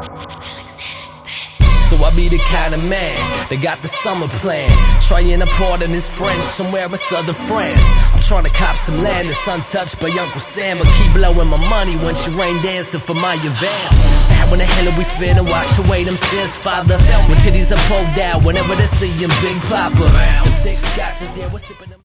So I be the kind of man that got the summer plan, trying to pardon his friends somewhere in southern France. I'm trying to cop some land that's untouched by Uncle Sam, but keep blowing my money when she rain dancing for my advance. When the hell are we finna wash away them sins, Father? When titties are pulled out, whenever they see him, Big Papa. The thick scotches, yeah, we're sipping them.